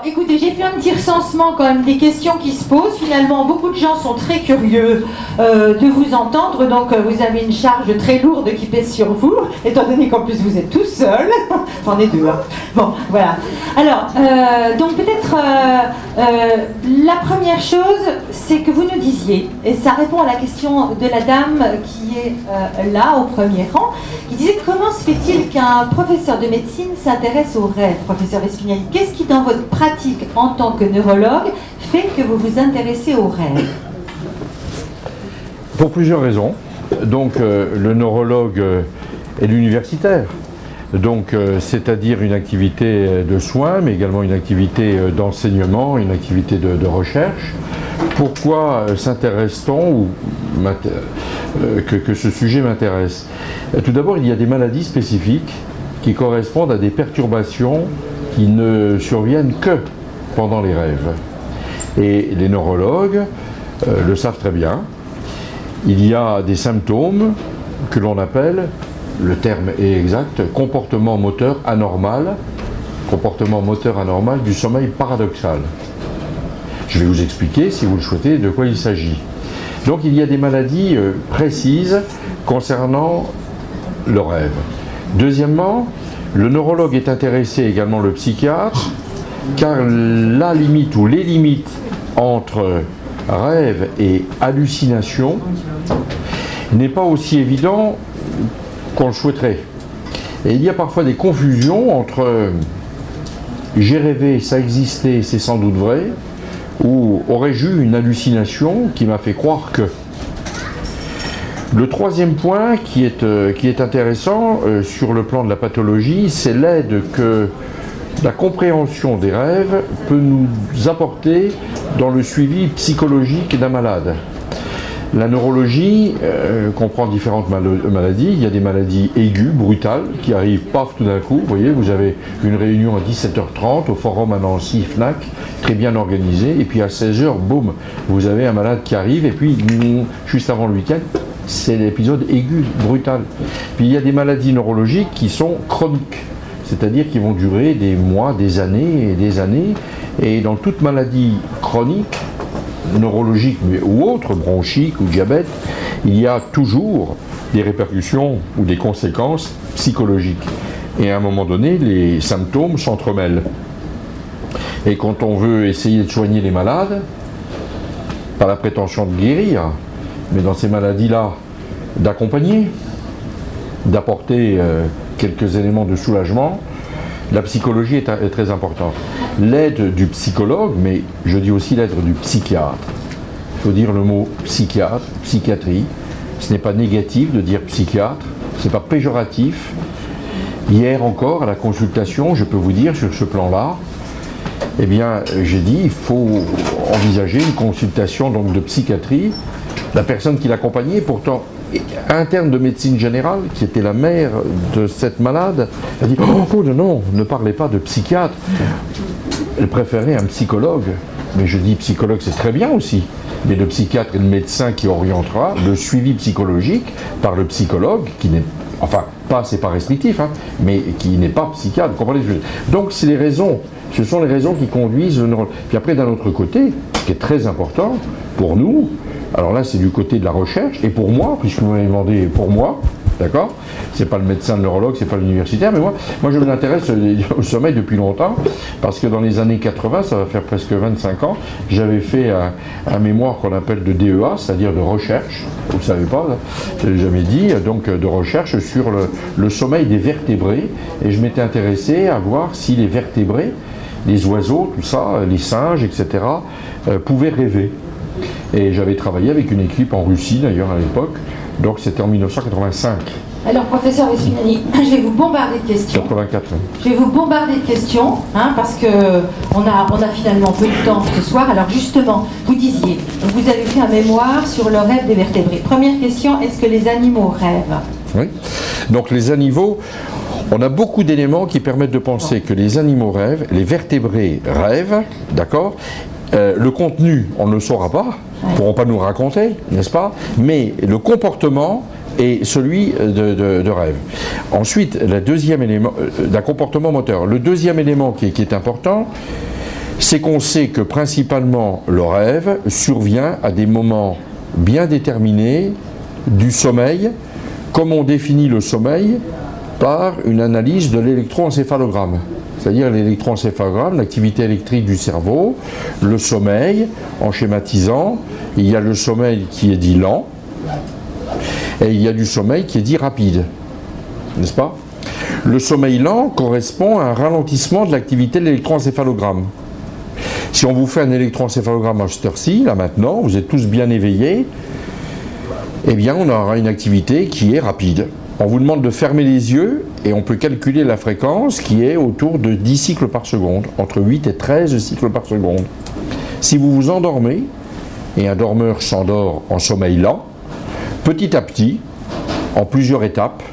écoutez, j'ai fait un petit recensement quand même des questions qui se posent. Finalement, beaucoup de gens sont très curieux de vous entendre, donc vous avez une charge très lourde qui pèse sur vous, étant donné qu'en plus vous êtes tout seul. J'en ai deux, hein. Bon, voilà. Alors, donc peut-être la première chose, c'est que vous nous disiez, et ça répond à la question de la dame qui est là, au premier rang, qui disait comment se fait-il qu'un professeur de médecine s'intéresse aux rêves, professeur Vespignani? Qu'est-ce qui, dans votre pratique en tant que neurologue, fait que vous vous intéressez aux rêves? Pour plusieurs raisons. Donc, le neurologue est l'universitaire. Donc, c'est-à-dire une activité de soins, mais également une activité d'enseignement, une activité de recherche. Pourquoi s'intéresse-t-on ou que ce sujet m'intéresse? Tout d'abord, il y a des maladies spécifiques qui correspondent à des perturbations qui ne surviennent que pendant les rêves. Et les neurologues le savent très bien. Il y a des symptômes que l'on appelle, le terme est exact, comportement moteur anormal du sommeil paradoxal. Je vais vous expliquer, si vous le souhaitez, de quoi il s'agit. Donc il y a des maladies précises concernant le rêve. Deuxièmement, le neurologue est intéressé, également le psychiatre, car la limite ou les limites entre rêve et hallucination n'est pas aussi évident qu'on le souhaiterait. Et il y a parfois des confusions entre j'ai rêvé, ça existait, c'est sans doute vrai, ou aurais-je eu une hallucination qui m'a fait croire que. Le troisième point qui est intéressant sur le plan de la pathologie, c'est l'aide que la compréhension des rêves peut nous apporter dans le suivi psychologique d'un malade. La neurologie comprend différentes maladies. Il y a des maladies aiguës, brutales, qui arrivent paf tout d'un coup. Vous voyez, vous avez une réunion à 17h30 au forum à Nancy, FNAC, très bien organisée. Et puis à 16h, boum, vous avez un malade qui arrive. Et puis, juste avant le week-end, c'est l'épisode aigu, brutal. Puis il y a des maladies neurologiques qui sont chroniques, c'est-à-dire qui vont durer des mois, des années et des années. Et dans toute maladie chronique, neurologique ou autre, bronchique ou diabète, il y a toujours des répercussions ou des conséquences psychologiques. Et à un moment donné, les symptômes s'entremêlent. Et quand on veut essayer de soigner les malades, pas la prétention de guérir, mais dans ces maladies-là, d'accompagner, d'apporter quelques éléments de soulagement, la psychologie est très importante. L'aide du psychologue, mais je dis aussi l'aide du psychiatre. Il faut dire le mot psychiatre, psychiatrie. Ce n'est pas négatif de dire psychiatre, ce n'est pas péjoratif. Hier encore, à la consultation, je peux vous dire sur ce plan-là, eh bien, j'ai dit, il faut envisager une consultation donc, de psychiatrie. La personne qui l'accompagnait, pourtant interne de médecine générale, qui était la mère de cette malade, a dit « Oh non, ne parlez pas de psychiatre ». Elle préférait un psychologue. Mais je dis psychologue, c'est très bien aussi. Mais le psychiatre est le médecin qui orientera le suivi psychologique par le psychologue, qui n'est, enfin, c'est pas restrictif, hein, mais qui n'est pas psychiatre. Vous comprenez? Donc c'est les raisons, ce sont les raisons qui conduisent le neurologue. Puis après, d'un autre côté, ce qui est très important pour nous, alors là c'est du côté de la recherche, et pour moi, puisque vous m'avez demandé pour moi, d'accord? C'est pas le médecin, le neurologue, c'est pas l'universitaire, mais moi je m'intéresse au sommeil depuis longtemps, parce que dans les années 80, ça va faire presque 25 ans, j'avais fait un mémoire qu'on appelle de DEA, c'est-à-dire de recherche, vous ne savez pas, je l'ai jamais dit, donc de recherche sur le sommeil des vertébrés, et je m'étais intéressé à voir si les vertébrés, les oiseaux, tout ça, les singes, etc., pouvaient rêver. Et j'avais travaillé avec une équipe en Russie d'ailleurs à l'époque, donc c'était en 1985. Alors professeur Vespignani, je vais vous bombarder de questions. 84. Je vais vous bombarder de questions, hein, parce qu'on a finalement peu de temps ce soir. Alors justement, vous disiez, vous avez fait un mémoire sur le rêve des vertébrés. Première question, est-ce que les animaux rêvent? Oui. Donc les animaux, on a beaucoup d'éléments qui permettent de penser que les animaux rêvent, les vertébrés rêvent, d'accord? Le contenu, on ne le saura pas, ne pourront pas nous raconter, n'est-ce pas? Mais le comportement est celui de rêve. Ensuite, le deuxième élément, d'un comportement moteur. Le deuxième élément qui est important, c'est qu'on sait que principalement le rêve survient à des moments bien déterminés du sommeil, comme on définit le sommeil par une analyse de l'électroencéphalogramme. C'est-à-dire l'électroencéphalogramme, l'activité électrique du cerveau, le sommeil, en schématisant, il y a le sommeil qui est dit lent, et il y a du sommeil qui est dit rapide, n'est-ce pas? Le sommeil lent correspond à un ralentissement de l'activité de l'électroencéphalogramme. Si on vous fait un électroencéphalogramme à cette heure-ci, là maintenant, vous êtes tous bien éveillés, eh bien on aura une activité qui est rapide. On vous demande de fermer les yeux et on peut calculer la fréquence qui est autour de 10 cycles par seconde, entre 8 et 13 cycles par seconde. Si vous vous endormez, et un dormeur s'endort en sommeil lent, petit à petit, en plusieurs étapes,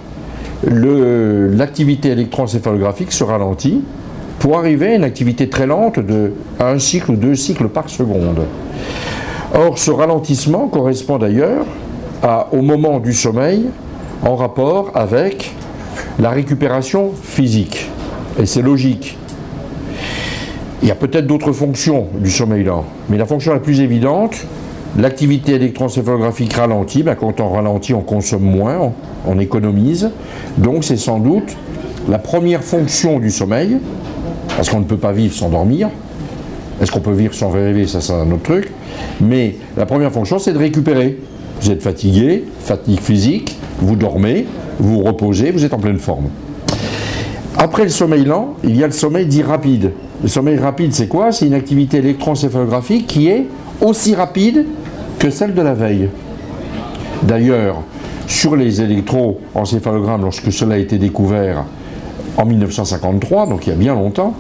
l'activité électroencéphalographique se ralentit pour arriver à une activité très lente de 1 cycle ou 2 cycles par seconde. Or, ce ralentissement correspond d'ailleurs au moment du sommeil en rapport avec la récupération physique. Et c'est logique. Il y a peut-être d'autres fonctions du sommeil lent, mais la fonction la plus évidente, l'activité électroencéphalographique ralentit. Ben quand on ralentit, on consomme moins, on économise. Donc c'est sans doute la première fonction du sommeil, parce qu'on ne peut pas vivre sans dormir. Est-ce qu'on peut vivre sans rêver? Ça, c'est un autre truc. Mais la première fonction, c'est de récupérer. Vous êtes fatigué, fatigue physique, vous dormez, vous vous reposez, vous êtes en pleine forme. Après le sommeil lent, il y a le sommeil dit rapide. Le sommeil rapide, c'est quoi? C'est une activité électroencéphalographique qui est aussi rapide que celle de la veille. D'ailleurs, sur les électroencéphalogrammes, lorsque cela a été découvert en 1953, donc il y a bien longtemps,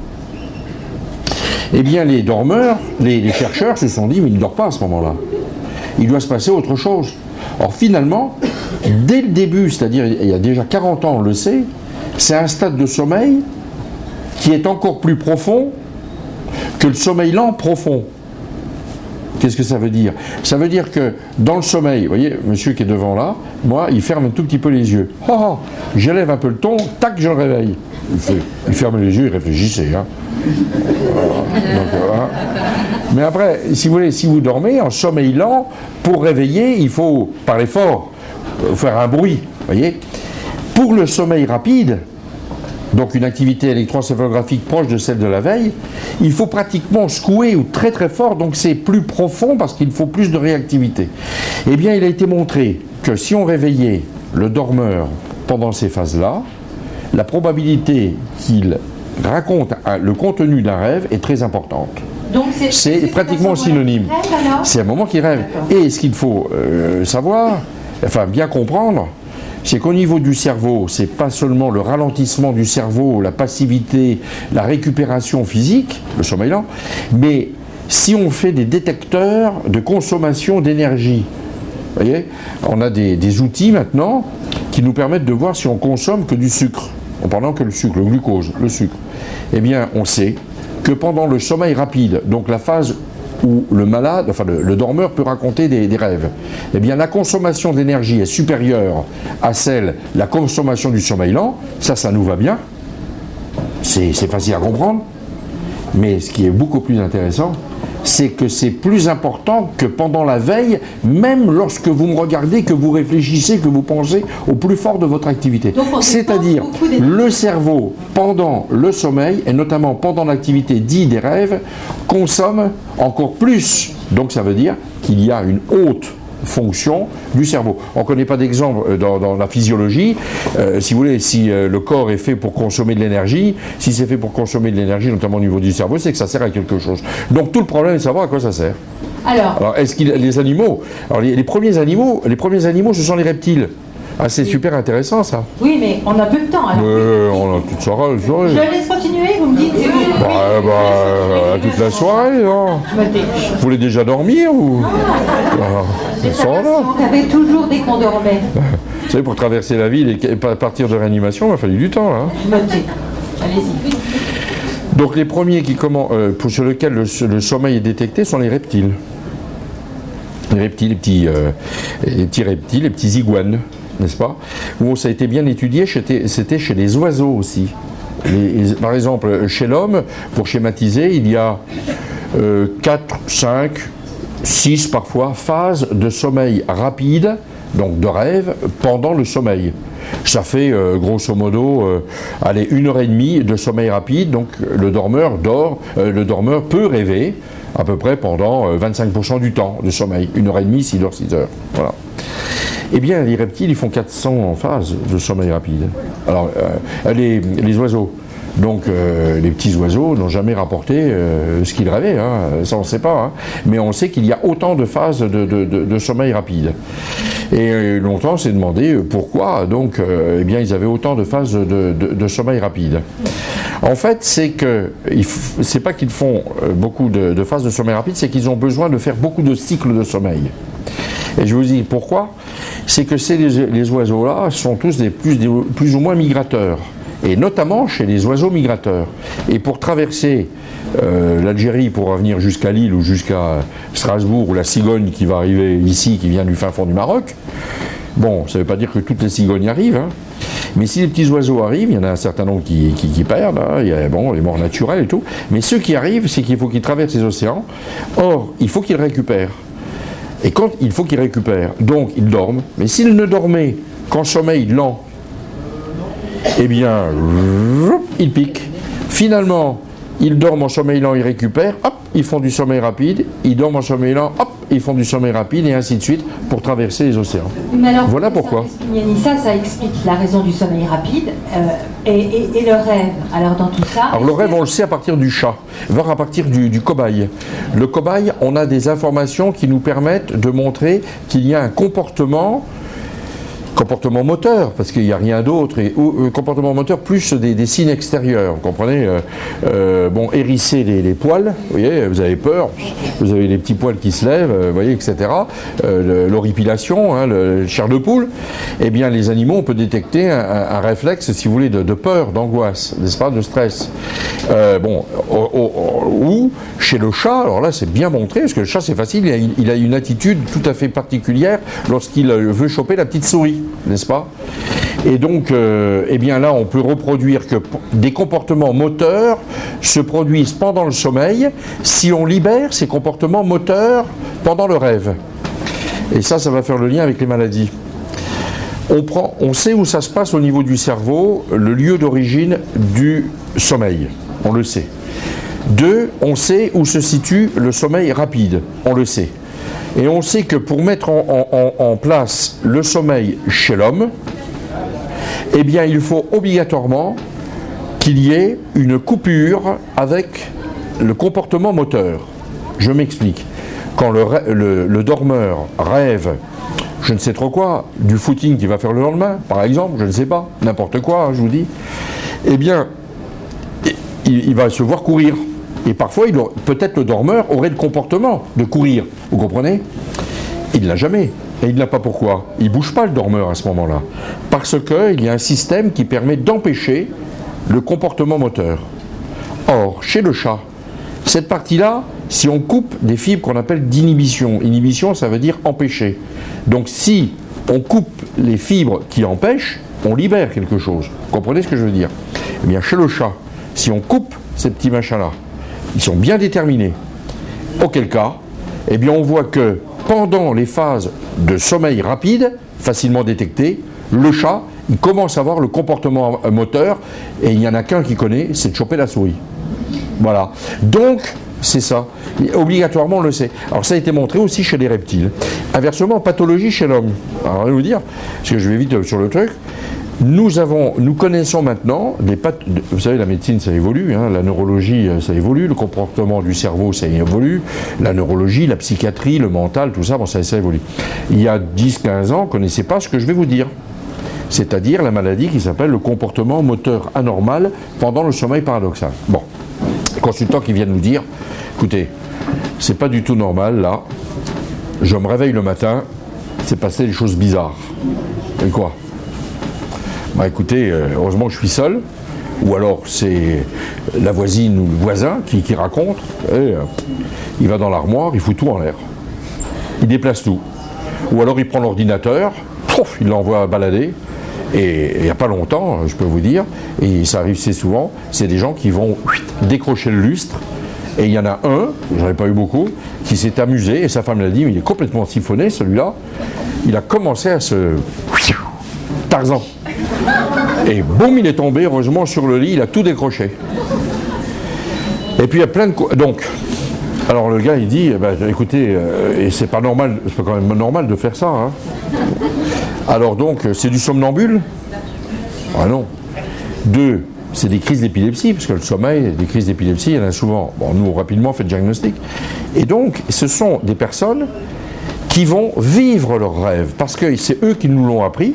eh bien les dormeurs, les chercheurs se sont dit, mais il ne dort pas à ce moment-là. Il doit se passer autre chose. Or finalement, dès le début, c'est-à-dire il y a déjà 40 ans, on le sait, c'est un stade de sommeil qui est encore plus profond que le sommeil lent profond. Qu'est-ce que ça veut dire? Ça veut dire que dans le sommeil, vous voyez, monsieur qui est devant là, moi, il ferme un tout petit peu les yeux. Oh, oh, j'élève un peu le ton, tac, je le réveille. Il ferme les yeux, il réfléchissait. Hein. Donc, mais après, si vous voulez, si vous dormez en sommeil lent, pour réveiller, il faut parler fort, faire un bruit. Voyez. Pour le sommeil rapide, donc une activité électroencéphalographique proche de celle de la veille, il faut pratiquement secouer ou très très fort, donc c'est plus profond parce qu'il faut plus de réactivité. Eh bien, il a été montré que si on réveillait le dormeur pendant ces phases-là, la probabilité qu'il raconte le contenu d'un rêve est très importante. Donc c'est pratiquement synonyme. C'est un moment qu'il rêve. Et ce qu'il faut savoir, enfin bien comprendre, c'est qu'au niveau du cerveau, c'est pas seulement le ralentissement du cerveau, la passivité, la récupération physique, le sommeil lent, mais si on fait des détecteurs de consommation d'énergie, vous voyez, on a des outils maintenant qui nous permettent de voir si on consomme que du sucre, en parlant que le sucre, le glucose, le sucre. Eh bien, on sait que pendant le sommeil rapide, donc la phase où le malade, enfin le dormeur peut raconter des rêves, eh bien la consommation d'énergie est supérieure à la consommation du sommeil lent, ça nous va bien, c'est facile à comprendre, mais ce qui est beaucoup plus intéressant, c'est que c'est plus important que pendant la veille, même lorsque vous me regardez, que vous réfléchissez, que vous pensez au plus fort de votre activité. C'est-à-dire, le cerveau, pendant le sommeil, et notamment pendant l'activité dite des rêves, consomme encore plus. Donc ça veut dire qu'il y a une haute fonction du cerveau. On ne connaît pas d'exemple dans la physiologie. Si vous voulez, si le corps est fait pour consommer de l'énergie, si c'est fait pour consommer de l'énergie, notamment au niveau du cerveau, c'est que ça sert à quelque chose. Donc tout le problème est de savoir à quoi ça sert. Alors est-ce qu'il les animaux, alors les premiers animaux, ce sont les reptiles. Ah, c'est super intéressant ça. Oui, mais on a peu de temps. Alors. On a toute soirée. Je laisse continuer, vous me dites. Toute la soirée, non. Vous voulez déjà dormir ou on avait toujours dès qu'on dormait. Vous savez, pour traverser la ville et partir de réanimation, il m'a fallu du temps. Hein. Allez-y. Donc les premiers sur lesquels le sommeil est détecté sont les reptiles. Les reptiles, les petits iguanes. N'est-ce pas? Où ça a été bien étudié, c'était chez les oiseaux aussi. Par exemple, chez l'homme, pour schématiser, il y a 4, 5, 6 parfois phases de sommeil rapide, donc de rêve, pendant le sommeil. Ça fait grosso modo 1h30 de sommeil rapide, donc le dormeur peut rêver à peu près pendant 25% du temps de sommeil, 1h30 s'il dort 6 heures. Voilà. Eh bien, les reptiles, ils font 400 phases de sommeil rapide. Alors, les oiseaux. Donc, les petits oiseaux n'ont jamais rapporté ce qu'ils rêvaient, hein. Ça on ne sait pas. Hein. Mais on sait qu'il y a autant de phases de sommeil rapide. Et longtemps, on s'est demandé pourquoi, donc, eh bien, ils avaient autant de phases de sommeil rapide. En fait, c'est pas qu'ils font beaucoup de phases de sommeil rapide, c'est qu'ils ont besoin de faire beaucoup de cycles de sommeil. Et je vous dis pourquoi. C'est que les oiseaux-là sont tous plus ou moins migrateurs. Et notamment chez les oiseaux migrateurs. Et pour traverser l'Algérie pour revenir jusqu'à Lille ou jusqu'à Strasbourg, ou la cigogne qui va arriver ici, qui vient du fin fond du Maroc, bon, ça ne veut pas dire que toutes les cigognes arrivent, hein, mais si les petits oiseaux arrivent, il y en a un certain nombre qui perdent, hein, il y a les morts naturelles et tout, mais ceux qui arrivent, c'est qu'il faut qu'ils traversent les océans. Or, il faut qu'ils récupèrent. Et quand il faut qu'ils récupèrent, donc ils dorment, mais s'ils ne dormaient qu'en sommeil lent, eh bien, ils piquent. Finalement, ils dorment en sommeil lent, ils récupèrent, hop, ils font du sommeil rapide, ils dorment en sommeil lent, hop, ils font du sommeil rapide, et ainsi de suite, pour traverser les océans. Mais alors, voilà pourquoi. Ça explique la raison du sommeil rapide et le rêve. Alors, dans tout ça... Alors, le rêve, on le sait à partir du chat, voire à partir du cobaye. Le cobaye, on a des informations qui nous permettent de montrer qu'il y a un comportement moteur, parce qu'il n'y a rien d'autre, et comportement moteur plus des signes extérieurs, vous comprenez, hérisser les poils, vous voyez, vous avez peur, vous avez les petits poils qui se lèvent, vous voyez, etc. L'horripilation, hein, le chair de poule, eh bien les animaux, on peut détecter un réflexe, si vous voulez, de peur, d'angoisse, n'est-ce pas, de stress. Ou chez le chat, alors là c'est bien montré, parce que le chat c'est facile, il a une attitude tout à fait particulière lorsqu'il veut choper la petite souris, n'est-ce pas? Et donc, eh bien là, on peut reproduire que des comportements moteurs se produisent pendant le sommeil si on libère ces comportements moteurs pendant le rêve. Et ça va faire le lien avec les maladies. On sait où ça se passe au niveau du cerveau, le lieu d'origine du sommeil, on le sait. 2, on sait où se situe le sommeil rapide, on le sait. Et on sait que pour mettre en place le sommeil chez l'homme, eh bien il faut obligatoirement qu'il y ait une coupure avec le comportement moteur. Je m'explique. Quand le dormeur rêve, je ne sais trop quoi, du footing qu'il va faire le lendemain, par exemple, je ne sais pas, n'importe quoi, hein, je vous dis, eh bien, il va se voir courir. Et parfois, peut-être le dormeur aurait le comportement de courir, vous comprenez? Il ne l'a jamais. Et il ne l'a pas pourquoi? Il ne bouge pas le dormeur à ce moment-là. Parce qu'il y a un système qui permet d'empêcher le comportement moteur. Or, chez le chat, cette partie-là, si on coupe des fibres qu'on appelle d'inhibition, inhibition ça veut dire empêcher. Donc si on coupe les fibres qui empêchent, on libère quelque chose. Vous comprenez ce que je veux dire? Eh bien, chez le chat, si on coupe ces petits machins-là, ils sont bien déterminés. Auquel cas, eh bien on voit que pendant les phases de sommeil rapide, facilement détectées, le chat, il commence à avoir le comportement moteur, et il n'y en a qu'un qui connaît, c'est de choper la souris. Voilà. Donc, c'est ça. Obligatoirement, on le sait. Alors, ça a été montré aussi chez les reptiles. Inversement, pathologie chez l'homme. Alors, je vais vous dire, parce que je vais vite sur le truc. Nous connaissons maintenant, vous savez, la médecine ça évolue, hein, la neurologie ça évolue, le comportement du cerveau ça évolue, la neurologie, la psychiatrie, le mental, tout ça, bon, ça évolue. Il y a 10-15 ans, on ne connaissait pas ce que je vais vous dire. C'est-à-dire la maladie qui s'appelle le comportement moteur anormal pendant le sommeil paradoxal. Bon, consultants qui viennent nous dire, écoutez, c'est pas du tout normal là, je me réveille le matin, c'est passé des choses bizarres. Et quoi? Bah écoutez, heureusement que je suis seul, ou alors c'est la voisine ou le voisin qui raconte, et, il va dans l'armoire, il fout tout en l'air. Il déplace tout. Ou alors il prend l'ordinateur, il l'envoie balader, et il n'y a pas longtemps, je peux vous dire, et ça arrive assez souvent, c'est des gens qui vont décrocher le lustre, Et il y en a un, j'en ai pas eu beaucoup, qui s'est amusé, et sa femme l'a dit, mais il est complètement siphonné celui-là. Il a commencé à se... Tarzan. Et boum, il est tombé, heureusement, sur le lit, il a tout décroché. Et puis il y a plein de... Donc, alors le gars, il dit, eh ben, écoutez, et c'est pas normal, c'est pas quand même normal de faire ça, hein. Alors donc, c'est du somnambule? Ah non. 2, c'est des crises d'épilepsie, parce que le sommeil, des crises d'épilepsie, il y en a souvent. Bon, nous, rapidement, on fait le diagnostic. Et donc, ce sont des personnes qui vont vivre leurs rêves, parce que c'est eux qui nous l'ont appris.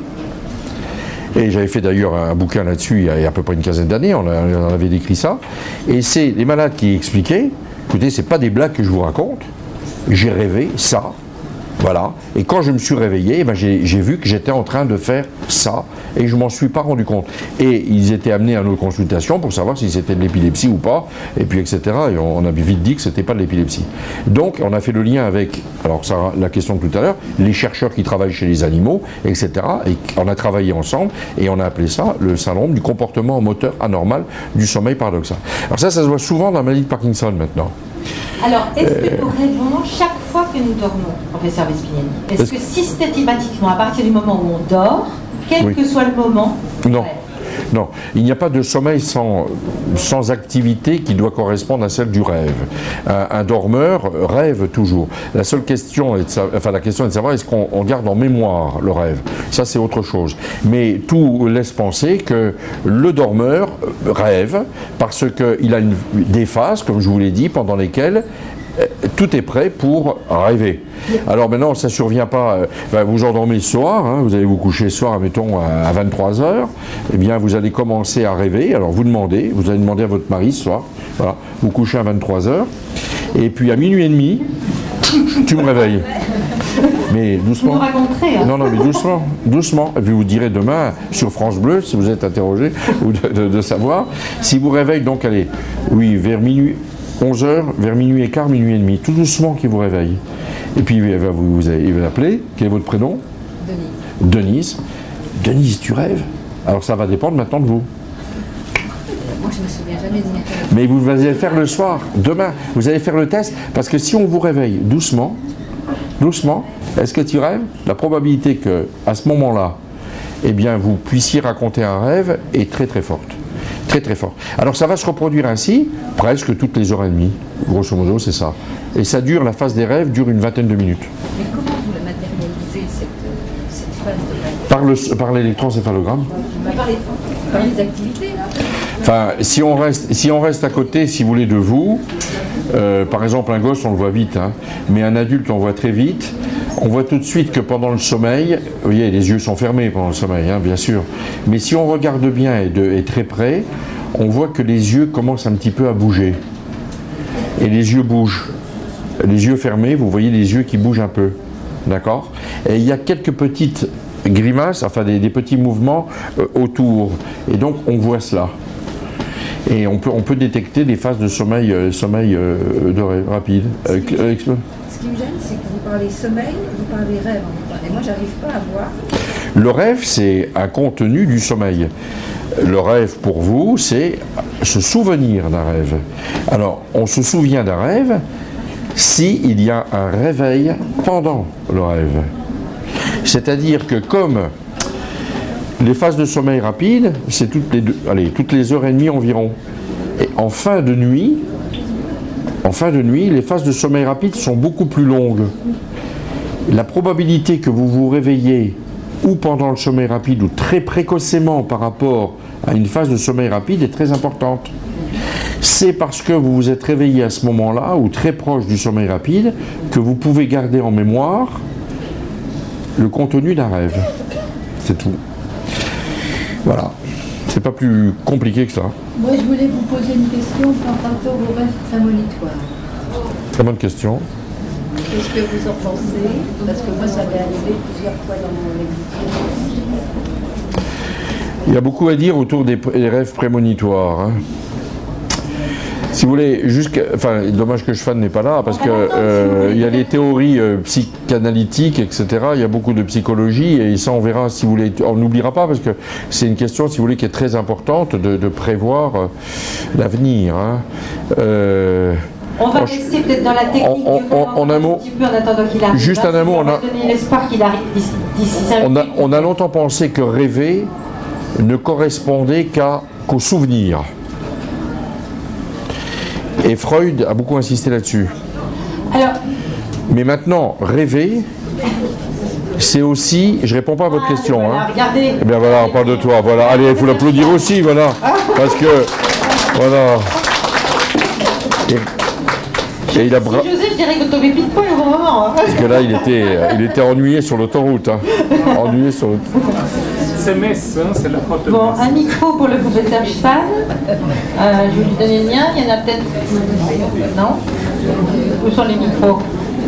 Et j'avais fait d'ailleurs un bouquin là-dessus il y a à peu près une quinzaine d'années, on avait décrit ça. Et c'est les malades qui expliquaient, écoutez, c'est pas des blagues que je vous raconte, j'ai rêvé ça, voilà. Et quand je me suis réveillé, ben j'ai vu que j'étais en train de faire ça, et je m'en suis pas rendu compte. Et ils étaient amenés à nos consultations pour savoir si c'était de l'épilepsie ou pas, et puis etc. Et on a vite dit que c'était pas de l'épilepsie. Donc on a fait le lien avec, alors ça, la question de tout à l'heure, les chercheurs qui travaillent chez les animaux, etc. Et on a travaillé ensemble, et on a appelé ça le syndrome du comportement moteur anormal du sommeil paradoxal. Alors ça se voit souvent dans la maladie de Parkinson maintenant. Alors, est-ce que nous rêvons chaque fois que nous dormons, professeur Vespiniani? Est-ce que systématiquement, à partir du moment où on dort, quel que soit le moment, non. Non, il n'y a pas de sommeil sans activité qui doit correspondre à celle du rêve. Un dormeur rêve toujours. La seule question est la question est de savoir est-ce qu'on garde en mémoire le rêve. Ça, c'est autre chose. Mais tout laisse penser que le dormeur rêve parce qu'il a des phases, comme je vous l'ai dit, pendant lesquelles tout est prêt pour rêver. Alors maintenant, ça ne survient pas, vous endormez le soir, hein, vous allez vous coucher le soir, mettons, à 23h, eh bien vous allez commencer à rêver, alors vous allez demander à votre mari ce soir, voilà, vous couchez à 23h, et puis à minuit et demi, tu me réveilles. Mais doucement. Vous nous raconterez, hein. Non, mais doucement, doucement. Et puis vous direz demain, sur France Bleu, si vous êtes interrogé, ou de savoir, si vous réveillez, donc allez, oui, vers minuit, 11h, vers minuit et quart, minuit et demi, tout doucement qui vous réveille. Et puis il va vous appeler. Quel est votre prénom? Denise. Denise, tu rêves? Alors ça va dépendre maintenant de vous. Moi je me souviens jamais de Mais vous allez le faire le soir, demain. Vous allez faire le test, parce que si on vous réveille doucement, est-ce que tu rêves? La probabilité que, à ce moment-là, eh bien, vous puissiez raconter un rêve est très très forte. Très très fort. Alors ça va se reproduire ainsi, presque toutes les heures et demie. Grosso modo, c'est ça. Et ça dure, la phase des rêves dure une vingtaine de minutes. Mais comment vous la matérialisez, cette phase de rêve? Par l'électroencéphalogramme. Par les activités, là. Enfin, si on reste à côté, si vous voulez, de vous, par exemple, un gosse, on le voit vite, hein, mais un adulte, on voit très vite. On voit tout de suite que pendant le sommeil, vous voyez, les yeux sont fermés pendant le sommeil, hein, bien sûr. Mais si on regarde bien et très près, on voit que les yeux commencent un petit peu à bouger. Et les yeux bougent. Les yeux fermés, vous voyez les yeux qui bougent un peu. D'accord? Et il y a quelques petites grimaces, enfin des petits mouvements autour. Et donc on voit cela. Et on peut détecter des phases de sommeil, de rêve rapide. Ce qui me gêne, c'est que vous parlez sommeil, vous parlez rêve en même temps. Et moi, j'arrive pas à voir. Le rêve, c'est un contenu du sommeil. Le rêve, pour vous, c'est se souvenir d'un rêve. Alors, on se souvient d'un rêve s'il y a un réveil pendant le rêve. C'est-à-dire que comme les phases de sommeil rapide, c'est toutes les heures et demie environ. Et en fin de nuit, les phases de sommeil rapide sont beaucoup plus longues. La probabilité que vous vous réveillez ou pendant le sommeil rapide ou très précocement par rapport à une phase de sommeil rapide est très importante. C'est parce que vous vous êtes réveillé à ce moment-là ou très proche du sommeil rapide que vous pouvez garder en mémoire le contenu d'un rêve. C'est tout. Voilà. C'est pas plus compliqué que ça. Moi, je voulais vous poser une question par rapport aux rêves prémonitoires. Très bonne question. Qu'est-ce que vous en pensez? Parce que moi, ça m'est arrivé plusieurs fois dans mon existence. Il y a beaucoup à dire autour des rêves prémonitoires. Hein. Si vous voulez, dommage que Schwann n'est pas là, parce que il y a les théories psychanalytiques, etc. Il y a beaucoup de psychologie, et ça on verra, si vous voulez, on n'oubliera pas, parce que c'est une question, si vous voulez, qui est très importante de prévoir l'avenir. Hein. On va rester peut-être dans la technique du rêve un petit peu en attendant qu'il arrive. Juste un mot, on va donner l'espoir qu'il arrive d'ici 5 minutes. On a longtemps pensé que rêver ne correspondait qu'au souvenir. Et Freud a beaucoup insisté là-dessus. Alors, mais maintenant, rêver, c'est aussi... Je réponds pas à votre question. Voilà, regardez. Eh bien voilà, on parle de toi. Voilà. Allez, il faut l'applaudir aussi, voilà. Parce que... Voilà. Et il a José, je dirais que tombé pile poil au bon moment. Parce que là, il était ennuyé sur l'autoroute. Hein. Ennuyé sur le... C'est Metz, hein, c'est la faute de Bon, Metz. un micro pour le professeur Spahn. Je vais lui donner le mien. Il y en a peut-être... Non? Où sont les micros?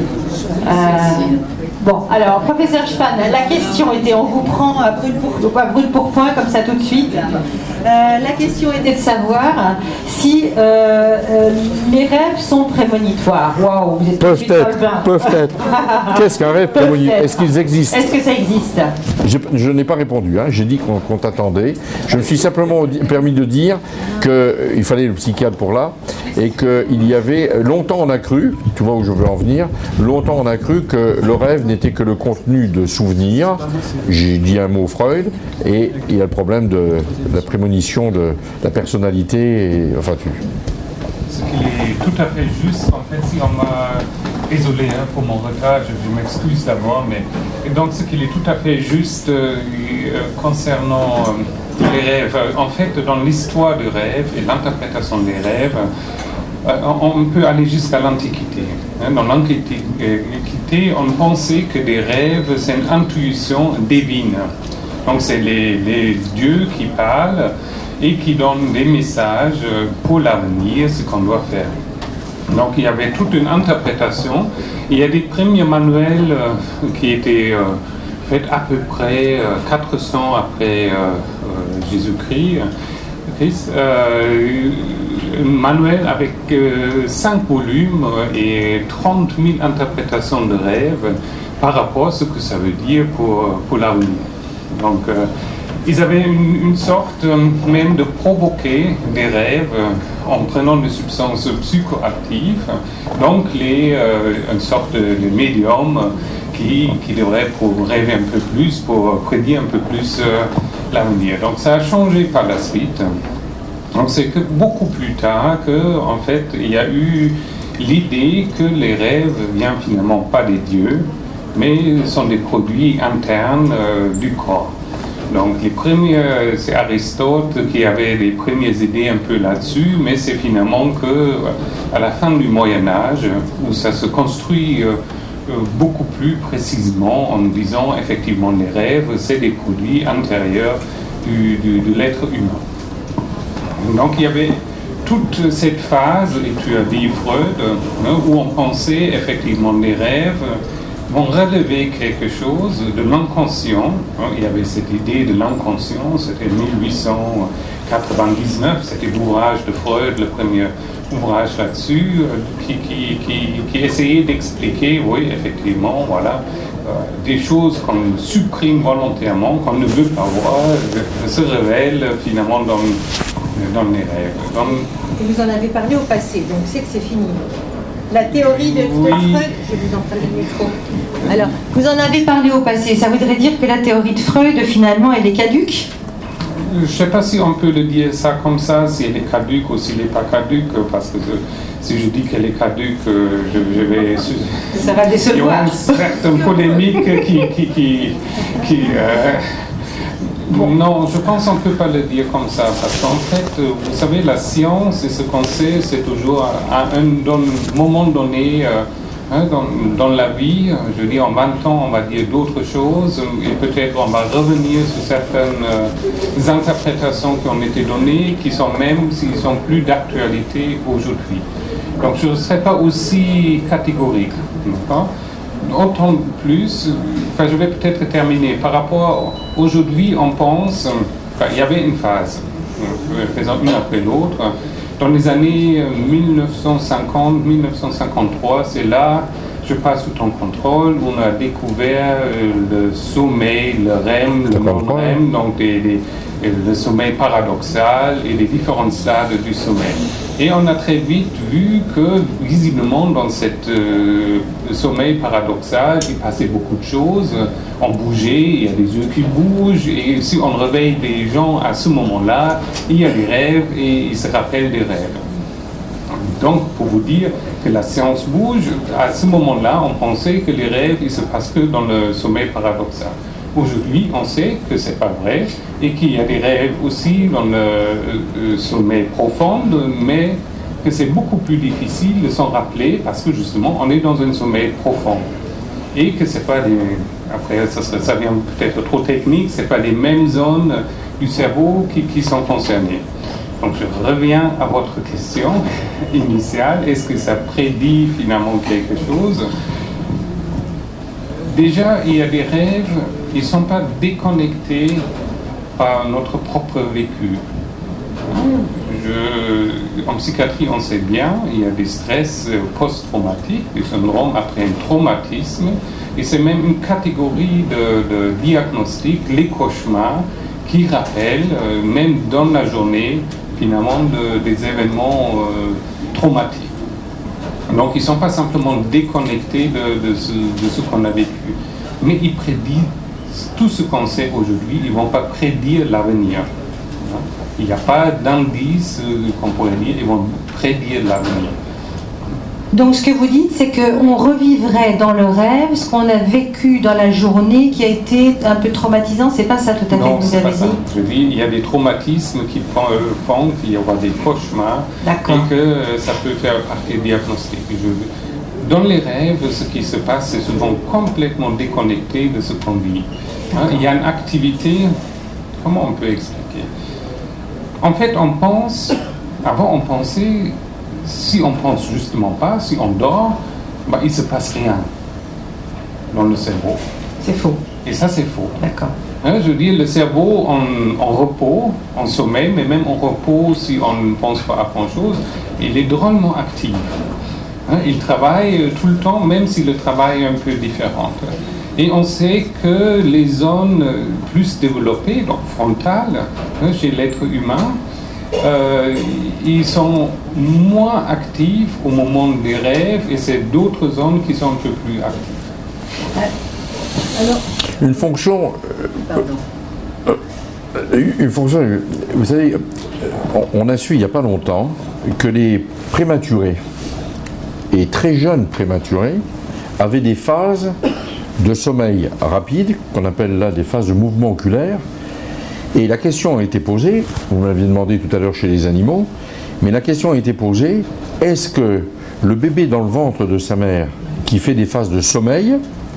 Bon, alors, professeur Spahn, la question était, on vous prend à brûle pour point, comme ça tout de suite. La question était de savoir si les rêves sont prémonitoires. Waouh, vous êtes tout de suite dans le bain. Peuvent être. Qu'est-ce qu'un rêve prémonitoire? Est-ce qu'ils existent? Est-ce que ça existe? Je n'ai pas répondu, hein. J'ai dit qu'on t'attendait. Je me suis simplement permis de dire qu'il fallait le psychiatre pour là, et qu'il y avait, longtemps on a cru, tu vois où je veux en venir, longtemps on a cru que le rêve n'était que le contenu de souvenirs. J'ai dit un mot Freud, et il y a le problème de la prémonition de la personnalité, et, enfin Ce qui est tout à fait juste, en fait, si on m'a... Désolé hein, pour mon retard, je m'excuse d'abord, mais donc ce qui est tout à fait juste concernant les rêves, en fait, dans l'histoire du rêve et l'interprétation des rêves, on peut aller jusqu'à l'Antiquité. Dans l'Antiquité, on pensait que des rêves, c'est une intuition divine. Donc c'est les dieux qui parlent et qui donnent des messages pour l'avenir, ce qu'on doit faire. Donc il y avait toute une interprétation. Il y a des premiers manuels qui étaient faits à peu près 400 après Jésus-Christ. Un manuel avec 5 volumes et 30 000 interprétations de rêves par rapport à ce que ça veut dire pour l'avenir. Donc ils avaient une sorte même de provoquer des rêves en prenant des substances psychoactives, donc une sorte de médium qui devrait pour rêver un peu plus, pour prédire un peu plus l'avenir. Donc ça a changé par la suite. Donc c'est que beaucoup plus tard que en fait il y a eu l'idée que les rêves viennent finalement pas des dieux, mais sont des produits internes du corps. Donc les premiers, c'est Aristote qui avait les premières idées un peu là-dessus, mais c'est finalement que à la fin du Moyen Âge où ça se construit beaucoup plus précisément en disant effectivement les rêves c'est des produits intérieurs de l'être humain. Donc il y avait toute cette phase, et tu as dit Freud, où on pensait effectivement les rêves vont relever quelque chose de l'inconscient. Il y avait cette idée de l'inconscient, c'était 1899, c'était l'ouvrage de Freud, le premier ouvrage là-dessus, qui essayait d'expliquer, oui, effectivement, voilà, des choses qu'on supprime volontairement, qu'on ne veut pas voir, se révèlent finalement dans les rêves. Et vous en avez parlé au passé, donc c'est que c'est fini. La théorie de Freud, je vous en parle le micro. Alors, vous en avez parlé au passé, ça voudrait dire que la théorie de Freud, finalement, elle est caduque? Je ne sais pas si on peut le dire ça comme ça, si elle est caduque ou si elle n'est pas caduque, parce que si je dis qu'elle est caduque, je vais... Ça va décevoir. Il y a une certaine polémique qui non, je pense qu'on ne peut pas le dire comme ça, parce qu'en fait, vous savez, la science et ce qu'on sait, c'est toujours à un moment donné, dans la vie, je veux dire, en 20 ans, on va dire d'autres choses, et peut-être on va revenir sur certaines interprétations qui ont été données, qui sont même, s'ils sont plus d'actualité aujourd'hui. Donc je ne serai pas aussi catégorique, d'accord ? Autant plus, enfin, je vais peut-être terminer. Par rapport à aujourd'hui, on pense, il y avait une phase, faisant une après l'autre. Dans les années 1950-1953, c'est là, je passe sous ton contrôle, on a découvert le sommeil, le REM, le non-REM, donc le sommeil paradoxal et les différents stades du sommeil. Et on a très vite vu que, visiblement, dans ce sommeil paradoxal, il passait beaucoup de choses. On bougeait, il y a des yeux qui bougent, et si on réveille des gens à ce moment-là, il y a des rêves et ils se rappellent des rêves. Donc, pour vous dire que la science bouge, à ce moment-là, on pensait que les rêves, ils se passent que dans le sommeil paradoxal. Aujourd'hui, on sait que c'est pas vrai et qu'il y a des rêves aussi dans le sommeil profond, mais que c'est beaucoup plus difficile de s'en rappeler parce que justement, on est dans un sommeil profond et que c'est pas des... Après, ça vient peut-être trop technique, c'est pas les mêmes zones du cerveau qui sont concernées. Donc, je reviens à votre question initiale. Est-ce que ça prédit finalement quelque chose? Déjà, il y a des rêves, ils ne sont pas déconnectés par notre propre vécu. En psychiatrie, on sait bien, il y a des stress post-traumatiques, des syndromes après un traumatisme, et c'est même une catégorie de diagnostic, les cauchemars, qui rappellent, même dans la journée, finalement, des événements traumatiques. Donc, ils ne sont pas simplement déconnectés de ce qu'on a vécu. Mais ils prédisent tout ce qu'on sait aujourd'hui. Ils ne vont pas prédire l'avenir. Il n'y a pas d'indice qu'on pourrait dire. Ils vont prédire l'avenir. Donc, ce que vous dites, c'est qu'on revivrait dans le rêve ce qu'on a vécu dans la journée qui a été un peu traumatisant. C'est pas ça tout à fait que vous avez dit? Je dis, il y a des traumatismes qui font qu'il y aura des cauchemars et que ça peut faire partie diagnostique. Dans les rêves, ce qui se passe, c'est souvent complètement déconnecté de ce qu'on vit. Il y a une activité, comment on peut expliquer? En fait, avant on pensait, si on pense justement pas, si on dort, il ne se passe rien dans le cerveau. C'est faux. Et ça, c'est faux. D'accord. Je veux dire, le cerveau en repos, en sommeil, mais même en repos, si on ne pense pas à grand-chose, il est drôlement actif. Il travaille tout le temps, même si le travail est un peu différent. Et on sait que les zones plus développées, donc frontales, chez l'être humain, ils sont moins actifs au moment des rêves et c'est d'autres zones qui sont un peu plus actives. Alors, une fonction, vous savez, on a su il n'y a pas longtemps que les prématurés et très jeunes prématurés avaient des phases de sommeil rapide, qu'on appelle là des phases de mouvement oculaire. Et la question a été posée, vous m'aviez demandé tout à l'heure chez les animaux, mais la question a été posée, est-ce que le bébé dans le ventre de sa mère qui fait des phases de sommeil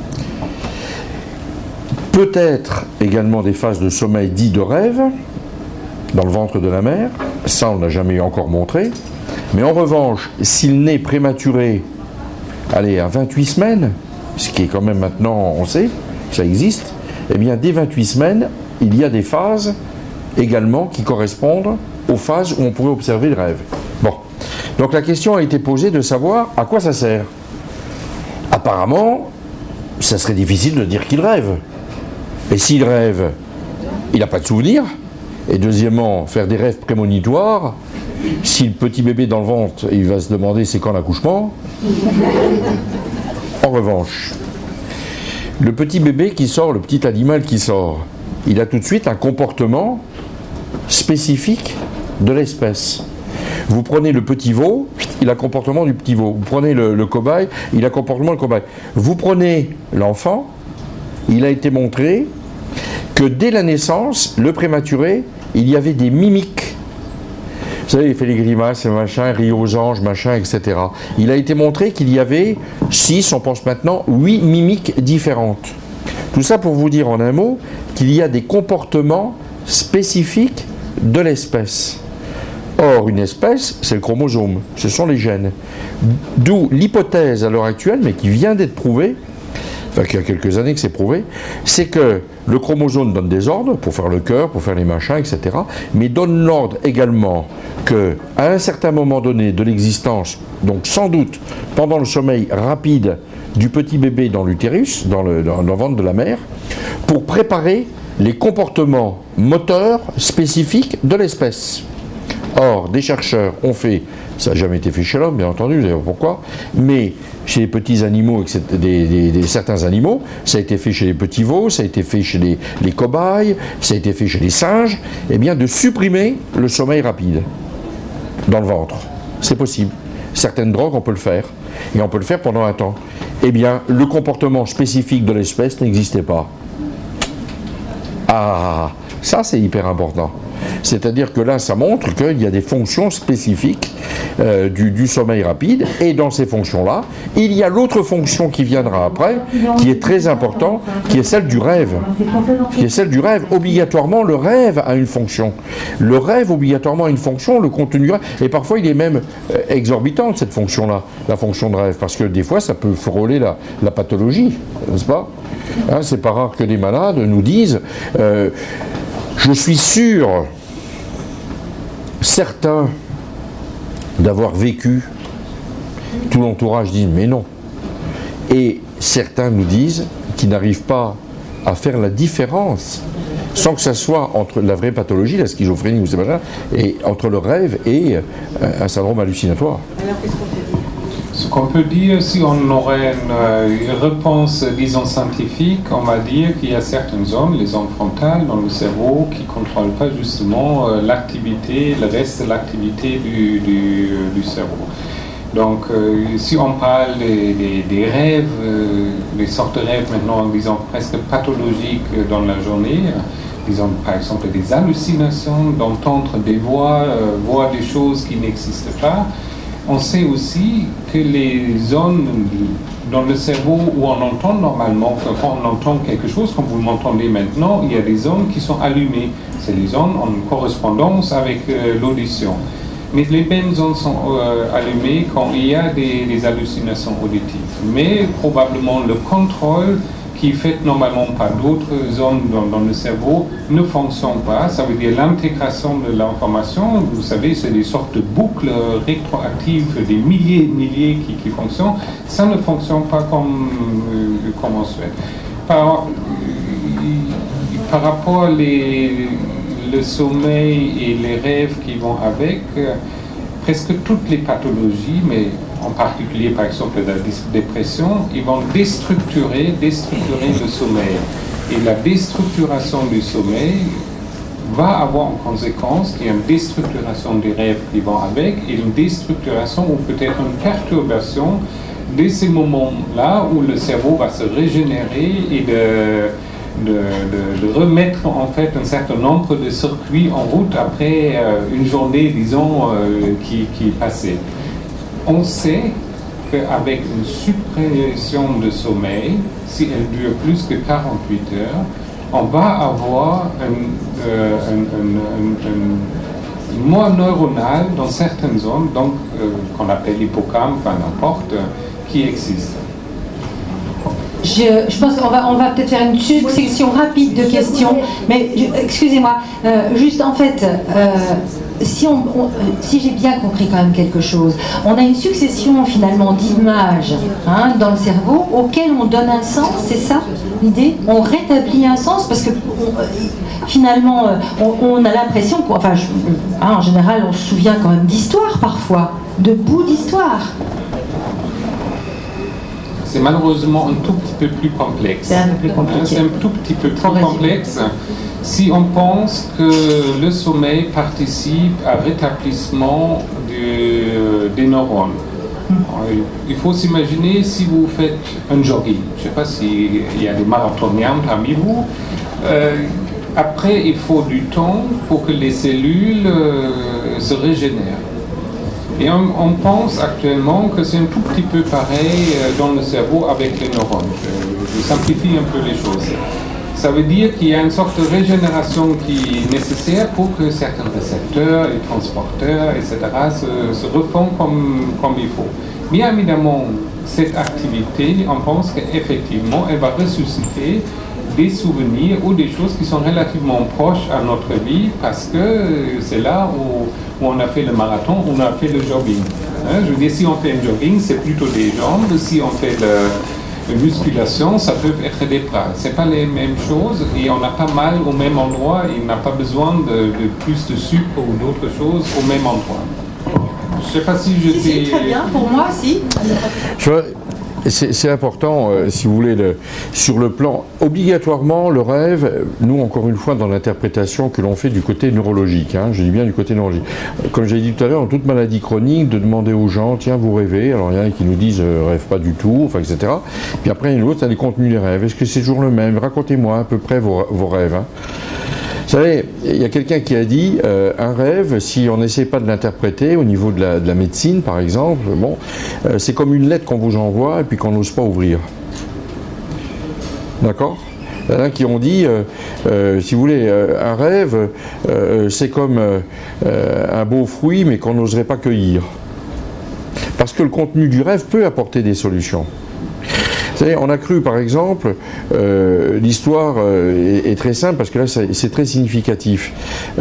peut être également des phases de sommeil dit de rêve dans le ventre de la mère? Ça, on n'a jamais encore montré. Mais en revanche, s'il naît prématuré, allez, à 28 semaines, ce qui est quand même maintenant, on sait, ça existe, eh bien, dès 28 semaines, il y a des phases également qui correspondent aux phases où on pourrait observer le rêve. Bon. Donc la question a été posée de savoir à quoi ça sert. Apparemment, ça serait difficile de dire qu'il rêve. Et s'il rêve, il n'a pas de souvenir. Et deuxièmement, faire des rêves prémonitoires, si le petit bébé dans le ventre, il va se demander c'est quand l'accouchement. En revanche, le petit bébé qui sort, le petit animal qui sort, il a tout de suite un comportement spécifique de l'espèce. Vous prenez le petit veau, il a le comportement du petit veau. Vous prenez le cobaye, il a le comportement du cobaye. Vous prenez l'enfant, il a été montré que dès la naissance, le prématuré, il y avait des mimiques. Vous savez, il fait les grimaces, machin, il rit aux anges, machin, etc. Il a été montré qu'il y avait 6, on pense maintenant, 8 mimiques différentes. Tout ça pour vous dire en un mot qu'il y a des comportements spécifiques de l'espèce. Or, une espèce, c'est le chromosome, ce sont les gènes. D'où l'hypothèse à l'heure actuelle, mais qui vient d'être prouvée, enfin qu'il y a quelques années que c'est prouvé, c'est que le chromosome donne des ordres pour faire le cœur, pour faire les machins, etc. Mais donne l'ordre également qu'à un certain moment donné de l'existence, donc sans doute pendant le sommeil rapide du petit bébé dans l'utérus, dans le ventre de la mère, pour préparer les comportements moteurs spécifiques de l'espèce. Or, des chercheurs ont fait, ça n'a jamais été fait chez l'homme, bien entendu, vous savez pourquoi, mais chez les petits animaux, certains animaux, ça a été fait chez les petits veaux, ça a été fait chez les cobayes, ça a été fait chez les singes, eh bien de supprimer le sommeil rapide dans le ventre. C'est possible. Certaines drogues, on peut le faire. Et on peut le faire pendant un temps. Eh bien, le comportement spécifique de l'espèce n'existait pas. Ah, ça c'est hyper important. C'est-à-dire que là, ça montre qu'il y a des fonctions spécifiques du sommeil rapide, et dans ces fonctions-là, il y a l'autre fonction qui viendra après, qui est très importante, qui est celle du rêve. Qui est celle du rêve. Obligatoirement, le rêve a une fonction. Le rêve, obligatoirement, a une fonction, le contenu du rêve, et parfois il est même exorbitant, cette fonction-là, la fonction de rêve, parce que des fois, ça peut frôler la pathologie, n'est-ce pas? Hein, c'est pas rare que des malades nous disent je suis sûr, certain d'avoir vécu. Tout l'entourage dit mais non. Et certains nous disent qu'ils n'arrivent pas à faire la différence, sans que ça soit entre la vraie pathologie, la schizophrénie ou ces machins, et entre le rêve et un syndrome hallucinatoire. Alors qu'est-ce qu'on peut dire? Ce qu'on peut dire, si on aurait une réponse, disons, scientifique, on va dire qu'il y a certaines zones, les zones frontales dans le cerveau, qui ne contrôlent pas justement l'activité, le reste de l'activité du cerveau. Donc, si on parle des rêves, des sortes de rêves maintenant, disons, presque pathologiques dans la journée, disons par exemple des hallucinations, d'entendre des voix, voir des choses qui n'existent pas, on sait aussi que les zones dans le cerveau où on entend normalement, quand on entend quelque chose, comme vous m'entendez maintenant, il y a des zones qui sont allumées. C'est les zones en correspondance avec l'audition. Mais les mêmes zones sont allumées quand il y a des hallucinations auditives. Mais probablement le contrôle qui est fait normalement par d'autres zones dans le cerveau ne fonctionne pas. Ça veut dire l'intégration de l'information. Vous savez, c'est des sortes de boucles rétroactives, des milliers et milliers qui fonctionnent. Ça ne fonctionne pas comme on souhaite. Par rapport le sommeil et les rêves qui vont avec, presque toutes les pathologies, mais en particulier par exemple la dépression, ils vont déstructurer le sommeil. Et la déstructuration du sommeil va avoir en conséquence qu'il y a une déstructuration des rêves qui vont avec, et une déstructuration ou peut-être une perturbation de ces moments-là où le cerveau va se régénérer et de remettre en fait un certain nombre de circuits en route après une journée, disons, qui est passée. On sait qu'avec une suppression de sommeil, si elle dure plus que 48 heures, on va avoir un mort neuronal dans certaines zones, donc qu'on appelle l'hippocampe, enfin n'importe, qui existe. Je pense qu'on va peut-être faire une succession rapide de questions, mais excusez-moi, juste en fait, si j'ai bien compris quand même quelque chose, on a une succession finalement d'images dans le cerveau auxquelles on donne un sens, c'est ça l'idée? On rétablit un sens parce que finalement on a l'impression, en général on se souvient quand même d'histoires parfois, de bouts d'histoire. C'est malheureusement un tout petit peu plus complexe. C'est un peu plus compliqué. C'est un tout petit peu plus complexe si on pense que le sommeil participe à rétablissement des neurones. Il faut s'imaginer si vous faites un jogging. Je ne sais pas s'il y a des marathoniens parmi vous. Après, il faut du temps pour que les cellules se régénèrent. Et on pense actuellement que c'est un tout petit peu pareil dans le cerveau avec les neurones. Je simplifie un peu les choses. Ça veut dire qu'il y a une sorte de régénération qui est nécessaire pour que certains récepteurs et transporteurs, etc., se refont comme il faut. Bien évidemment, cette activité, on pense qu'effectivement, elle va ressusciter des souvenirs ou des choses qui sont relativement proches à notre vie, parce que c'est là où on a fait le marathon, on a fait le jogging. Je veux dire, si on fait un jogging, c'est plutôt des jambes. Si on fait de musculation, ça peut être des bras. C'est pas les mêmes choses et on n'a pas mal au même endroit et on n'a pas besoin de plus de sucre ou d'autres choses au même endroit. Je sais pas si je t'ai... Si, très bien, pour moi, si. Tu vois, c'est important, si vous voulez, sur le plan, obligatoirement, le rêve, nous, encore une fois, dans l'interprétation que l'on fait du côté neurologique, hein, je dis bien du côté neurologique. Comme j'ai dit tout à l'heure, dans toute maladie chronique, de demander aux gens, tiens, vous rêvez, alors il y en a qui nous disent, rêve pas du tout, enfin, etc. Puis après, il y en a l'autre, ça a les contenus des rêves. Est-ce que c'est toujours le même? Racontez-moi à peu près vos rêves. Hein. Vous savez, il y a quelqu'un qui a dit un rêve, si on n'essaie pas de l'interpréter au niveau de la médecine, par exemple, bon, c'est comme une lettre qu'on vous envoie et puis qu'on n'ose pas ouvrir. D'accord? Il y en a qui ont dit, si vous voulez, un rêve, c'est comme un beau fruit, mais qu'on n'oserait pas cueillir. Parce que le contenu du rêve peut apporter des solutions. Vous savez, on a cru, par exemple, l'histoire est très simple parce que là, c'est très significatif.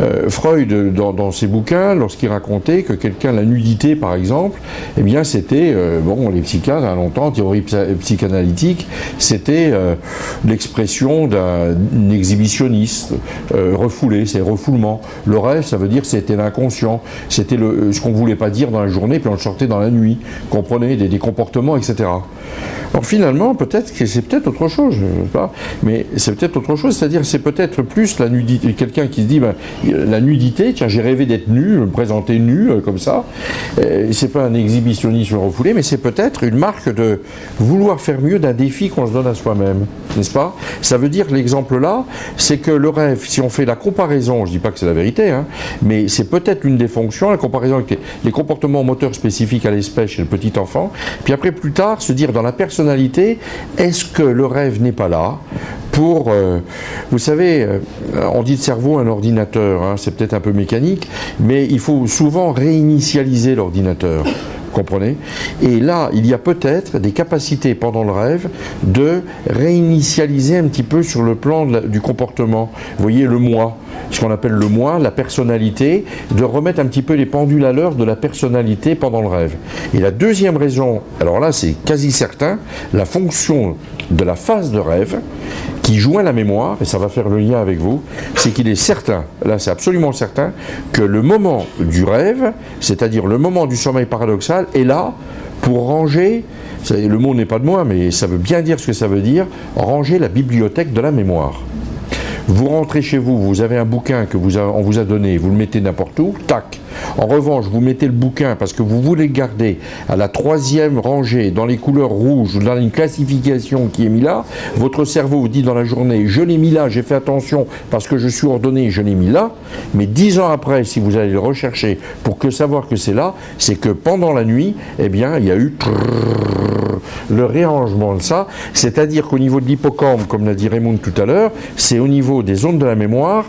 Freud, dans ses bouquins, lorsqu'il racontait que quelqu'un, la nudité, par exemple, eh bien, c'était, bon, les psychiatres, à longtemps, théorie psychanalytique, c'était l'expression d'un exhibitionniste refoulé, c'est refoulement. Le rêve, ça veut dire que c'était l'inconscient, c'était ce qu'on ne voulait pas dire dans la journée, puis on le sortait dans la nuit, comprenez, des comportements, etc. Alors finalement, peut-être que c'est peut-être autre chose, je ne sais pas, mais c'est peut-être autre chose, c'est-à-dire c'est peut-être plus la nudité, quelqu'un qui se dit, ben, la nudité, tiens, j'ai rêvé d'être nu, me présenter nu, comme ça, c'est pas un exhibitionnisme refoulé, mais c'est peut-être une marque de vouloir faire mieux d'un défi qu'on se donne à soi-même, n'est-ce pas? Ça veut dire, l'exemple là, c'est que le rêve, si on fait la comparaison, je ne dis pas que c'est la vérité, hein, mais c'est peut-être une des fonctions, la comparaison avec les comportements moteurs spécifiques à l'espèce chez le petit enfant, puis après, plus tard, se dire dans la personnalité, est-ce que le rêve n'est pas là pour, vous savez, on dit de cerveau un ordinateur, hein, c'est peut-être un peu mécanique, mais il faut souvent réinitialiser l'ordinateur. Comprenez? Et là, il y a peut-être des capacités pendant le rêve de réinitialiser un petit peu sur le plan du comportement. Vous voyez, le moi, ce qu'on appelle le moi, la personnalité, de remettre un petit peu les pendules à l'heure de la personnalité pendant le rêve. Et la deuxième raison, alors là c'est quasi certain, la fonction de la phase de rêve qui joint la mémoire, et ça va faire le lien avec vous, c'est qu'il est certain, là c'est absolument certain, que le moment du rêve, c'est-à-dire le moment du sommeil paradoxal, est là pour ranger, le mot n'est pas de moi, mais ça veut bien dire ce que ça veut dire, ranger la bibliothèque de la mémoire. Vous rentrez chez vous, vous avez un bouquin que on vous a donné, vous le mettez n'importe où, tac. En revanche, vous mettez le bouquin parce que vous voulez le garder à la 3e rangée, dans les couleurs rouges, ou dans une classification qui est mise là. Votre cerveau vous dit dans la journée, je l'ai mis là, j'ai fait attention parce que je suis ordonné, je l'ai mis là. Mais 10 ans après, si vous allez le rechercher pour savoir que c'est là, c'est que pendant la nuit, eh bien, il y a eu le réarrangement de ça. C'est-à-dire qu'au niveau de l'hippocampe, comme l'a dit Raymond tout à l'heure, c'est au niveau des zones de la mémoire,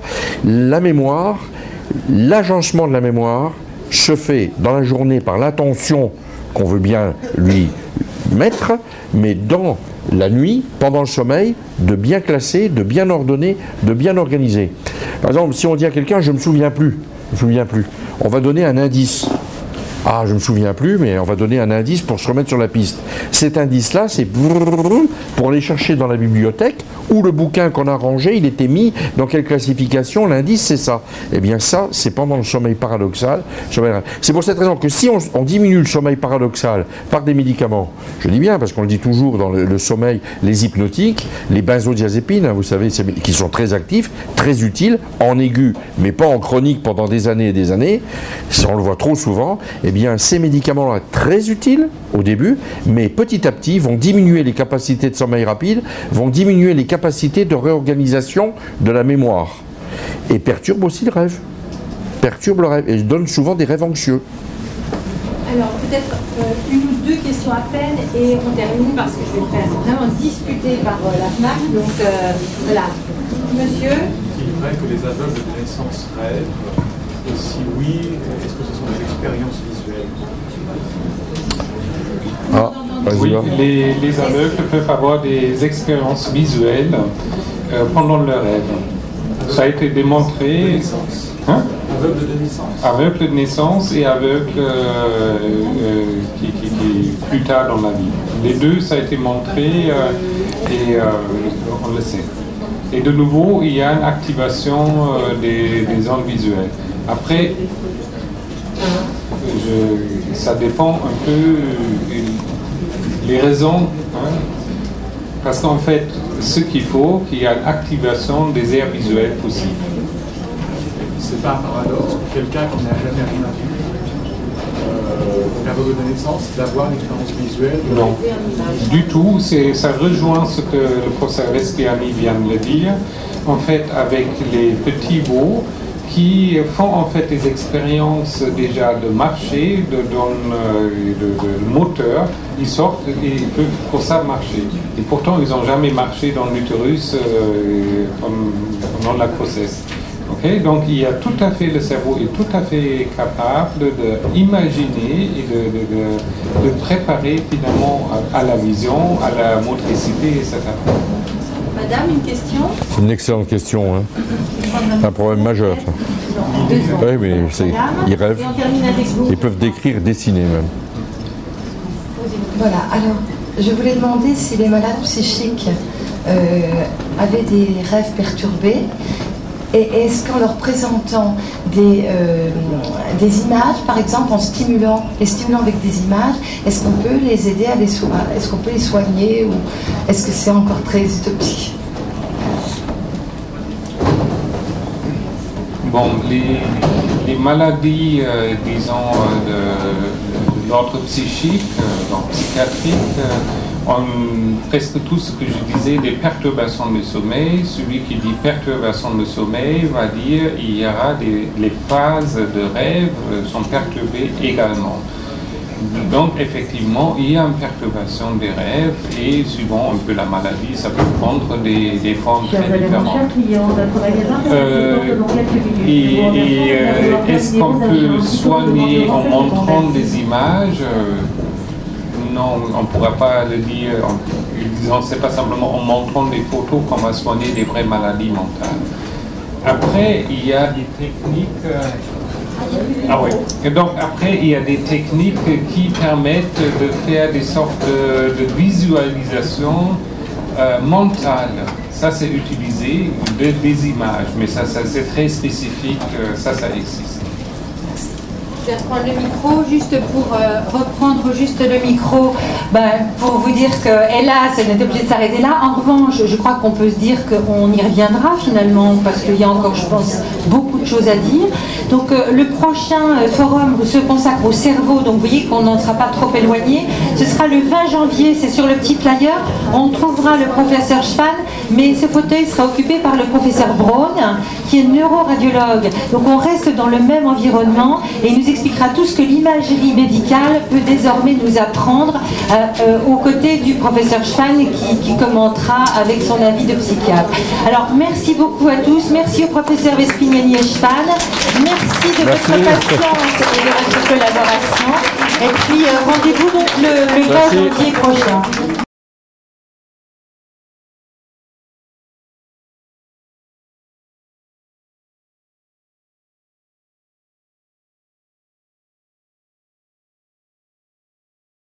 l'agencement de la mémoire se fait dans la journée par l'attention qu'on veut bien lui mettre, mais dans la nuit, pendant le sommeil, de bien classer, de bien ordonner, de bien organiser. Par exemple, si on dit à quelqu'un « je ne me souviens plus », on va donner un indice. Ah, je ne me souviens plus, mais on va donner un indice pour se remettre sur la piste. Cet indice-là, c'est pour aller chercher dans la bibliothèque où le bouquin qu'on a rangé, il était mis dans quelle classification, l'indice, c'est ça. Eh bien ça, c'est pendant le sommeil paradoxal. C'est pour cette raison que si on diminue le sommeil paradoxal par des médicaments, je dis bien, parce qu'on le dit toujours dans le sommeil, les hypnotiques, les benzodiazépines, hein, vous savez, qui sont très actifs, très utiles, en aigu, mais pas en chronique pendant des années et des années, on le voit trop souvent, eh bien ces médicaments-là, très utiles au début, mais petit à petit vont diminuer les capacités de sommeil rapide, vont diminuer les capacités de réorganisation de la mémoire, et perturbent aussi le rêve. Perturbent le rêve, et donnent souvent des rêves anxieux. Alors peut-être une ou deux questions à peine, et on termine parce que je vais me faire vraiment disputer par la FNAC, donc voilà. Monsieur? Il paraît que les aveugles de naissance rêvent. Et si oui, est-ce que ce sont des expériences visuelles? Ah, oui, les aveugles peuvent avoir des expériences visuelles pendant leur rêve. Ça a été démontré. Hein? Aveugles de naissance. Aveugles de naissance et aveugles qui plus tard dans la vie. Les deux, ça a été montré et on le sait. Et de nouveau, il y a une activation des ondes visuelles. Après, ça dépend un peu les raisons, hein, parce qu'en fait, ce qu'il faut, qu'il y ait une activation des aires visuelles possibles. C'est pas un paradoxe pour quelqu'un qui n'a jamais rien vu, l'aveu de naissance, d'avoir une expérience visuelle. Non, du tout. Ça rejoint ce que le professeur Vespiani vient de le dire. En fait, avec les petits veaux qui font en fait des expériences déjà de marcher, de moteur, ils sortent et ils peuvent pour ça marcher. Et pourtant, ils n'ont jamais marché dans l'utérus pendant la grossesse. Okay? Donc, il y a tout à fait, le cerveau est tout à fait capable d'imaginer et de préparer finalement à la vision, à la motricité, etc. Madame, une question? C'est une excellente question. Hein. C'est un problème majeur. Ça. Oui, mais ils rêvent. Ils peuvent décrire, dessiner même. Voilà, alors je voulais demander si les malades psychiques avaient des rêves perturbés. Et est-ce qu'en leur présentant des images, par exemple en les stimulant avec des images, est-ce qu'on peut les aider à est-ce qu'on peut les soigner ou est-ce que c'est encore très utopique? Bon, les maladies, disons, de l'ordre psychique, psychiatrique, presque tout ce que je disais, des perturbations du sommeil. Celui qui dit perturbation du sommeil va dire il y aura les phases de rêve sont perturbées également. Donc effectivement, il y a une perturbation des rêves et suivant un peu la maladie, ça peut prendre des formes très différentes. Est-ce qu'on peut soigner en montrant des images? Non, on ne pourra pas le dire en disant c'est pas simplement en montrant des photos qu'on va soigner des vraies maladies mentales. Après, il y a des techniques. Ah oui. Et donc après, il y a des techniques qui permettent de faire des sortes de visualisation mentale. Ça, c'est utilisé des images, mais ça c'est très spécifique. Ça existe. Je vais reprendre le micro juste pour reprendre juste le micro pour vous dire que, hélas, elle n'est obligée de s'arrêter là. En revanche, je crois qu'on peut se dire qu'on y reviendra finalement parce qu'il y a encore, je pense, beaucoup de choses à dire. Donc le prochain forum se consacre au cerveau, donc vous voyez qu'on n'en sera pas trop éloigné. Ce sera le 20 janvier, c'est sur le petit flyer. On trouvera le professeur Schwan, mais ce fauteuil sera occupé par le professeur Braun, qui est neuroradiologue. Donc on reste dans le même environnement et il nous expliquera tout ce que l'imagerie médicale peut désormais nous apprendre aux côtés du professeur Schwan qui commentera avec son avis de psychiatre. Alors merci beaucoup à tous, merci au professeur Vespignani et Schwan, merci de votre patience et de votre collaboration et puis rendez-vous donc le 20 janvier prochain.